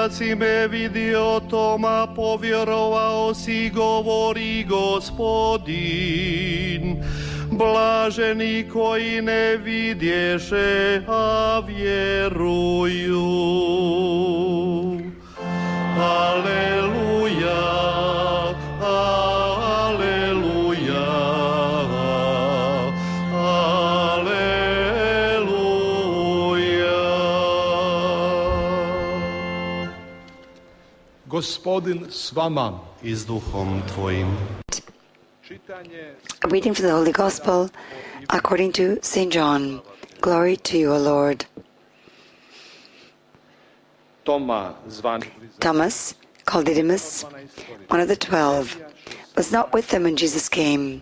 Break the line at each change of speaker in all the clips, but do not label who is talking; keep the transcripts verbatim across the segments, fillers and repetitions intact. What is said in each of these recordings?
Kad si me vidio, Toma, povjerovao si, govori Gospodin. Blaženi koji ne vidješe, a vjeruju. Aleluja, aleluja, aleluja.
Gospodin s vama.
I s duhom tvojim.
A reading from the Holy Gospel according to Saint John. Glory to you, O Lord. Thomas, called Didymus, one of the twelve, was not with them when Jesus came.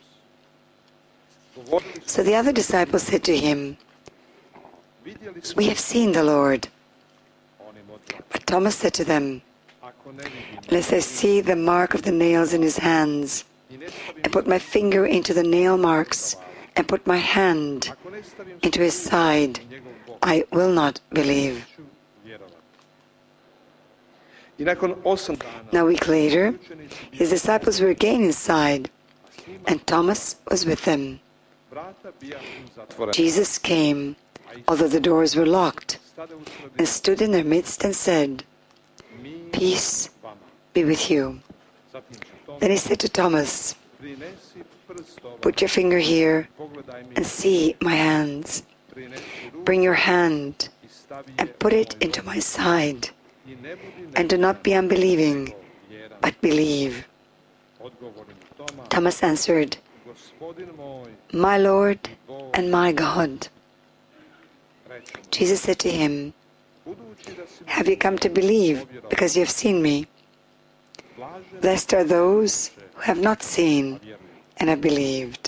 So the other disciples said to him, "We have seen the Lord." But Thomas said to them, "Unless I see the mark of the nails in his hands, and put my finger into the nail marks, and put my hand into his side, I will not believe." Now a week later, his disciples were again inside, and Thomas was with them. Jesus came, although the doors were locked, and stood in their midst and said, "Peace be with you." Then he said to Thomas, "Put your finger here and see my hands. Bring your hand and put it into my side. And do not be unbelieving, but believe." Thomas answered, "My Lord and my God." Jesus said to him, "Have you come to believe because you have seen me? Blessed are those who have not seen and have believed."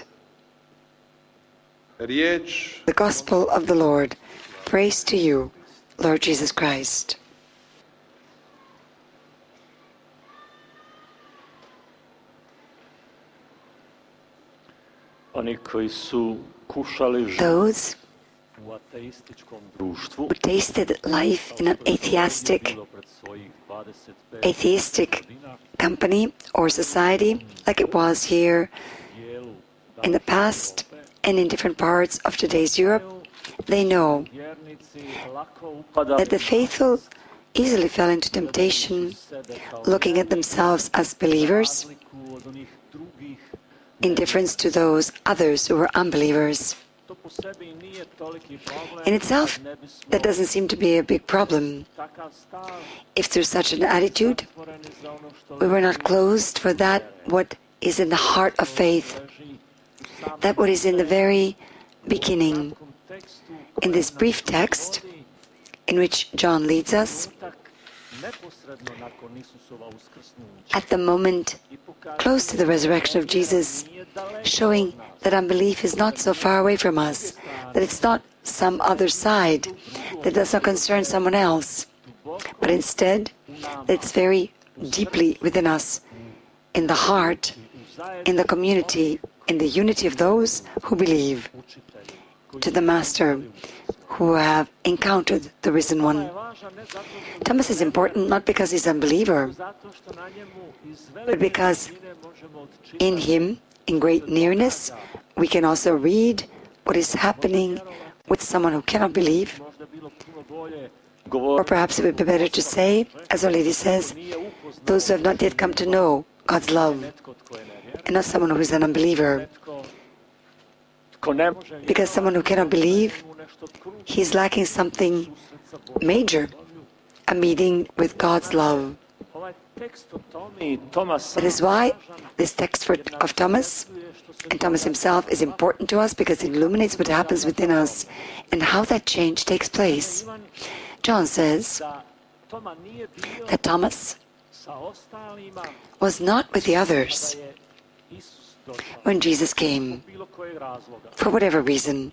The Gospel of the Lord. Praise to you, Lord Jesus Christ. Those who tasted life in an atheistic, atheistic company or society, like it was here in the past and in different parts of today's Europe, they know that the faithful easily fell into temptation, looking at themselves as believers, in difference to those others who were unbelievers. In itself, that doesn't seem to be a big problem. If through such an attitude, we were not closed for that what is in the heart of faith, that what is in the very beginning. In this brief text, in which John leads us, at the moment close to the resurrection of Jesus, showing that unbelief is not so far away from us, that it's not some other side, that does not concern someone else, but instead, that it's very deeply within us, in the heart, in the community, in the unity of those who believe, to the Master, who have encountered the Risen One. Thomas is important not because he's an unbeliever, but because in him, in great nearness, we can also read what is happening with someone who cannot believe. Or perhaps it would be better to say, as Our Lady says, those who have not yet come to know God's love, and not someone who is an unbeliever. Because someone who cannot believe, he is lacking something major, a meeting with God's love. That is why this text for, of Thomas, and Thomas himself, is important to us, because it illuminates what happens within us and how that change takes place. John says that Thomas was not with the others when Jesus came, for whatever reason.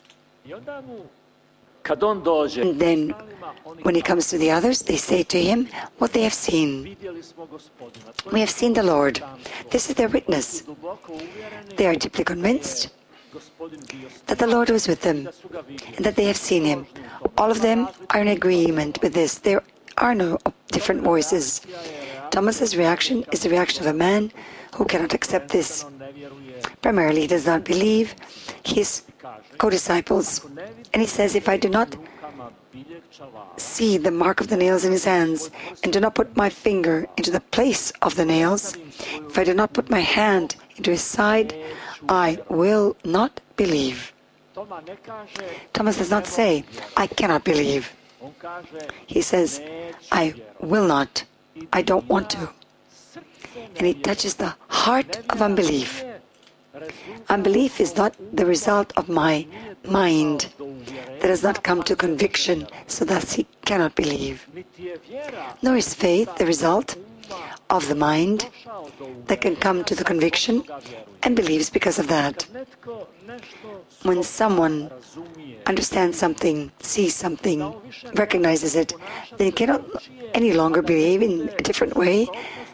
And then, when he comes to the others, they say to him what they have seen. "We have seen the Lord." This is their witness. They are deeply convinced that the Lord was with them and that they have seen him. All of them are in agreement with this. There are no different voices. Thomas's reaction is the reaction of a man who cannot accept this. Primarily, he does not believe his co-disciples. And he says, if I do not see the mark of the nails in his hands, and do not put my finger into the place of the nails, if I do not put my hand into his side, I will not believe. Thomas does not say, I cannot believe. He says, I will not. I don't want to. And he touches the heart of unbelief. Unbelief is not the result of my mind that has not come to conviction, so thus he cannot believe. Nor is faith the result of the mind that can come to the conviction and believes because of that. When someone understands something, sees something, recognizes it, then he cannot any longer behave in a different way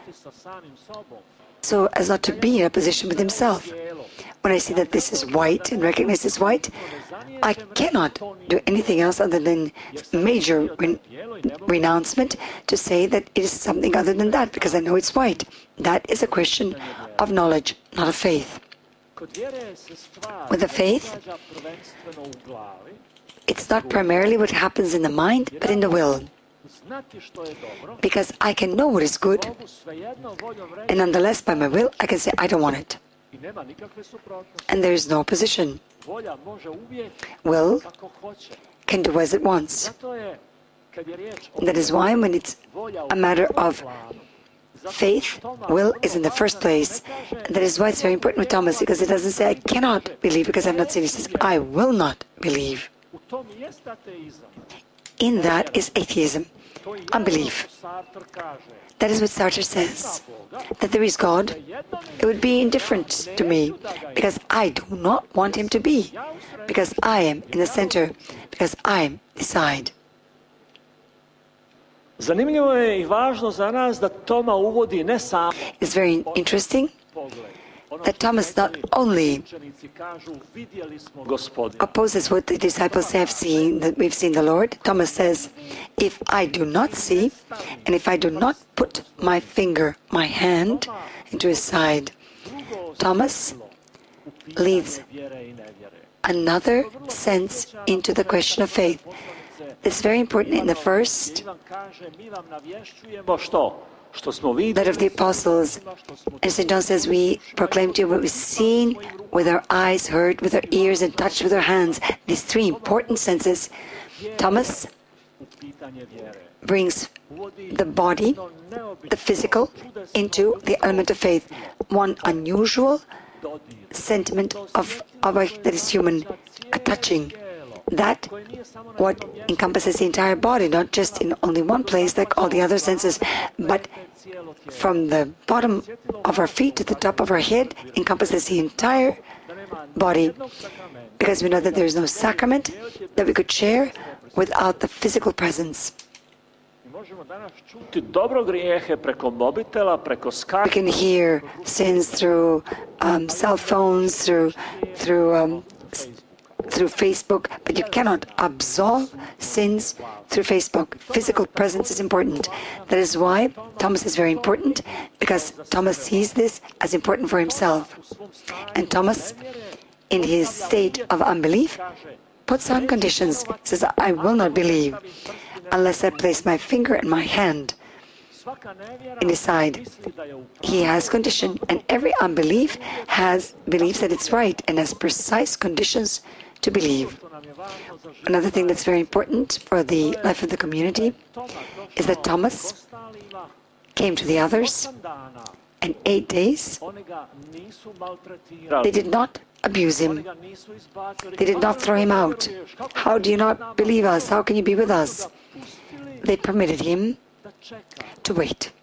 so as not to be in a position with himself. When I see that this is white and recognize it's white, I cannot do anything else other than major re- renouncement to say that it is something other than that, because I know it's white. That is a question of knowledge, not of faith. With the faith, it's not primarily what happens in the mind, but in the will. Because I can know what is good, and nonetheless, by my will, I can say, I don't want it. And there is no opposition. Will can do as it wants. And that is why when it's a matter of faith, will is in the first place. And that is why it's very important with Thomas, because it doesn't say, I cannot believe because I've not seen. He says, I will not believe. In that is atheism, unbelief. That is what Sartre says, that there is God. It would be indifferent to me, because I do not want him to be, because I am in the center, because I am the side. It's very interesting that Thomas not only opposes what the disciples have seen, that we've seen the Lord. Thomas says, if I do not see, and if I do not put my finger, my hand, into his side, Thomas leads another sense into the question of faith. It's very important in the first letter of the Apostles, and Saint John says, we proclaim to you what we've seen with our eyes, heard with our ears, and touched with our hands. These three important senses. Thomas brings the body, the physical, into the element of faith. One unusual sentiment of, of a, that is human, a touching. That what encompasses the entire body, not just in only one place like all the other senses, but from the bottom of our feet to the top of our head encompasses the entire body, because we know that there is no sacrament that we could share without the physical presence. We can hear sins through um, cell phones, through through um, through Facebook, but you cannot absolve sins through Facebook. Physical presence is important. That is why Thomas is very important, because Thomas sees this as important for himself. And Thomas, in his state of unbelief, puts on conditions. Says, I will not believe unless I place my finger and my hand in his side. He has condition, and every unbelief has believes that it's right and has precise conditions to believe. Another thing that's very important for the life of the community is that Thomas came to the others, and eight days they did not abuse him. They did not throw him out. How do you not believe us? How can you be with us? They permitted him to wait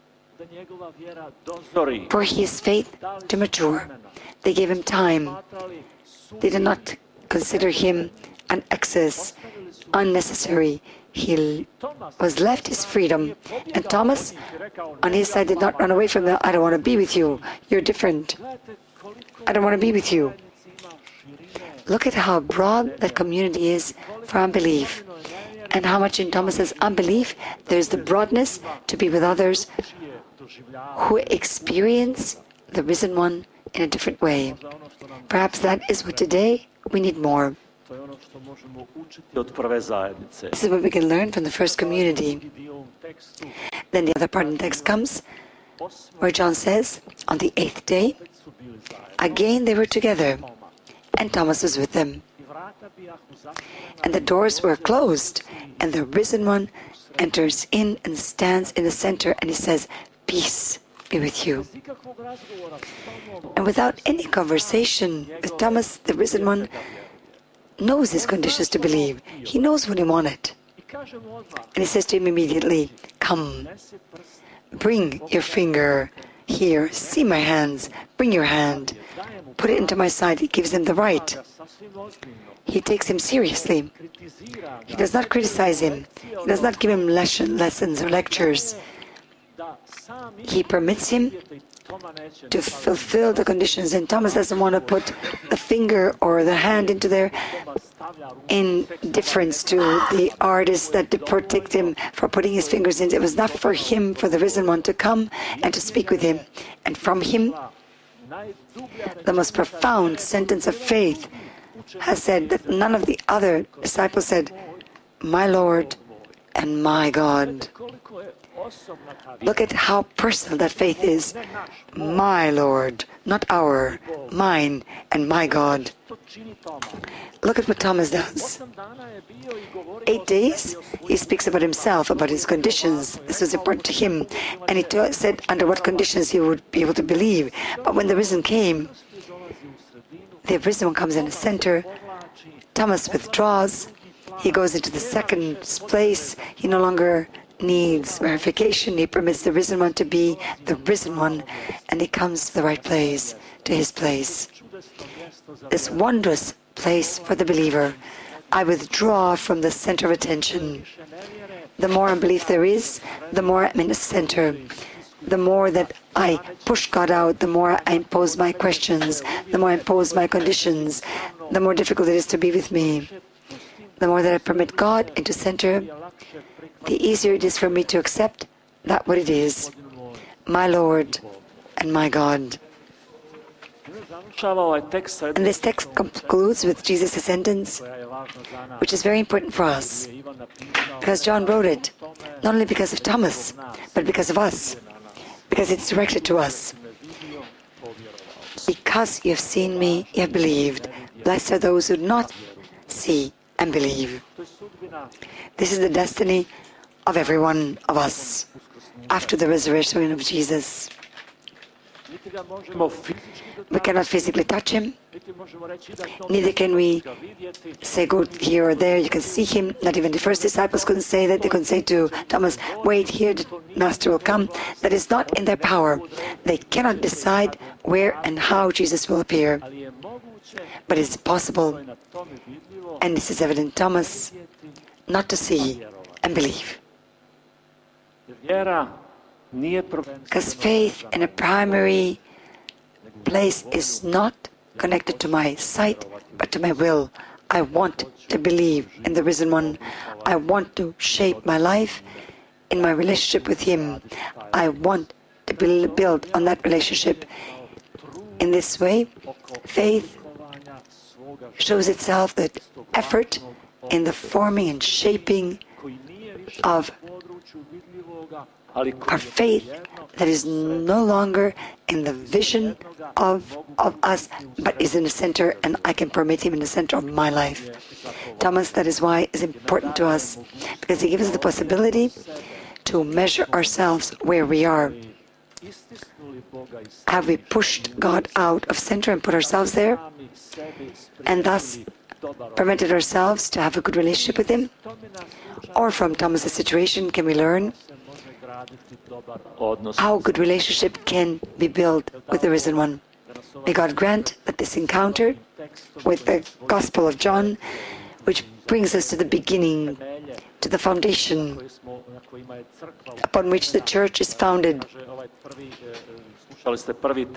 for his faith to mature. They gave him time. They did not consider him an excess, unnecessary. He was left his freedom. And Thomas, on his side, did not run away from them. I don't want to be with you. You're different. I don't want to be with you. Look at how broad that community is for unbelief. And how much in Thomas's unbelief, there's the broadness to be with others who experience the risen one in a different way. Perhaps that is what today we need more. This is what we can learn from the first community. Then the other part of the text comes, where John says, on the eighth day, again they were together, and Thomas was with them. And the doors were closed, and the risen one enters in and stands in the center, and he says, "Peace be with you." And without any conversation with Thomas, the risen one knows his conditions to believe. He knows what he wanted. And he says to him immediately, "Come, bring your finger here, see my hands, bring your hand, put it into my side." He gives him the right. He takes him seriously. He does not criticize him. He does not give him lesson, lessons or lectures. He permits him to fulfill the conditions. And Thomas doesn't want to put the finger or the hand into there in deference to the artist that protect him for putting his fingers in. It was not for him, for the risen one to come and to speak with him. And from him, the most profound sentence of faith has said that none of the other disciples said, "My Lord and my God." Look at how personal that faith is. My Lord, not our, mine and my God. Look at what Thomas does. Eight days, he speaks about himself, about his conditions. This was important to him. And he t- said under what conditions he would be able to believe. But when the risen came, the risen one comes in the center. Thomas withdraws. He goes into the second place. He no longer needs verification. He permits the risen one to be the risen one, and he comes to the right place, to his place. This wondrous place for the believer. I withdraw from the center of attention. The more unbelief there is, the more I'm in the center. The more that I push God out, the more I impose my questions, the more I impose my conditions, the more difficult it is to be with me. The more that I permit God into center, the easier it is for me to accept that what it is, my Lord and my God. And this text concludes with Jesus' sentence, which is very important for us, because John wrote it, not only because of Thomas, but because of us, because it's directed to us. Because you have seen me, you have believed. Blessed are those who do not see and believe. This is the destiny of every one of us after the resurrection of Jesus. We cannot physically touch him, neither can we say go here or there. You can see him. Not even the first disciples couldn't say that. They couldn't say to Thomas, "Wait here, the Master will come." That is not in their power. They cannot decide where and how Jesus will appear. But it's possible, and this is evident in Thomas, not to see and believe. Because faith in a primary place is not connected to my sight, but to my will. I want to believe in the risen one. I want to shape my life in my relationship with him. I want to build on that relationship. In this way, faith shows itself that effort in the forming and shaping of our faith that is no longer in the vision of, of us, but is in the center, and I can permit him in the center of my life. Thomas, that is why it's important to us, because he gives us the possibility to measure ourselves where we are. Have we pushed God out of center and put ourselves there, and thus permitted ourselves to have a good relationship with him? Or from Thomas' situation, can we learn how a good relationship can be built with the risen one? May God grant that this encounter with the Gospel of John, which brings us to the beginning, to the foundation upon which the church is founded.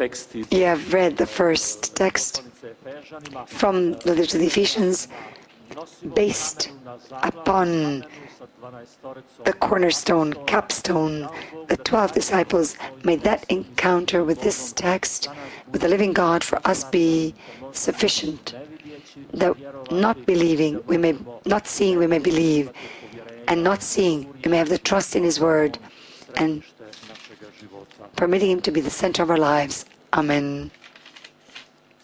You have read the first text from the letter to the Ephesians, based upon the cornerstone, capstone, the twelve disciples. May that encounter with this text, with the living God, for us be sufficient. That not believing, we may, not seeing, we may believe, and not seeing, we may have the trust in His word, and permitting Him to be the center of our lives. Amen.